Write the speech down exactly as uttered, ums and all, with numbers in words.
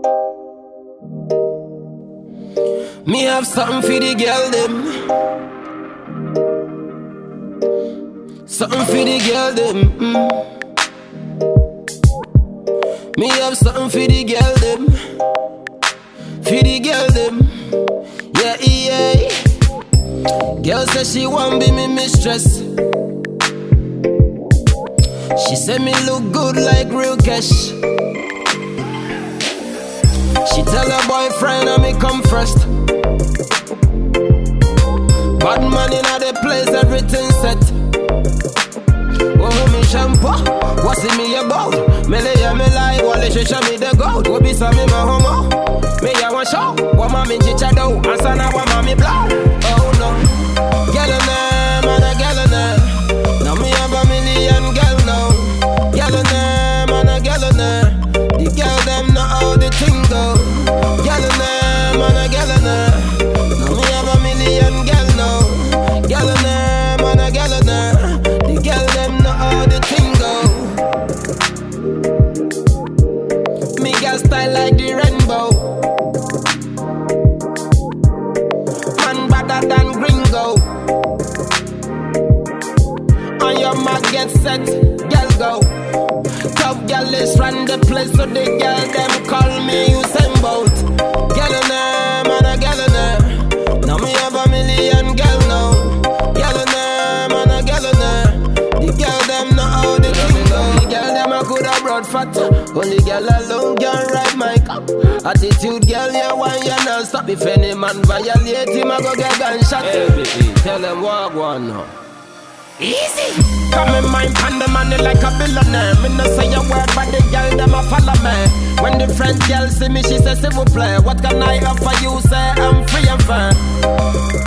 Me have something for the girl them. Something for the girl them. Mm. Me have something for the girl them. For the girl them. Yeah, yeah. Girl says she want be me mistress. She said me look good like real cash. She tell her boyfriend I me come first. Bad man in the place, everything set. Oh, me shampoo, what's it me about? Me lay ya me lie, wale she show me the gold. Wo be sa me ma homo, me ya one show. Wa ma me chicha do, answer na wa ma me blow. Oh no, girl on them, man a girl on them. Now me have a million girl now. Girl on them, man a girl on them. The girl them know how the thing go. Girl on them, man a girl on them. Now me have a million girl now. Girl on them, man a girl on them. The girl them know how the thing go. Me girl style like the rainbow. Man better than gringo. On your mark get set, girl go. Tough girl is run the place, so the girl them call me Usain Bolt. Girl on them, man a girl on them. Now me have a million girl now. Girl on them, man a girl on them. The girl them know how the thing go. The girl them a good a broad fat. Only girl alone can ride my cup. Attitude girl, you want you non stop. If any man violate him, I go get gunshot. Hey baby, tell them walk one now. Easy. Come in mind pan the money like a billionaire. Me no say a word but the girl them a follow me. When the French girl see me she say s'il vous plaît. What can I offer you? Say I'm free and fair.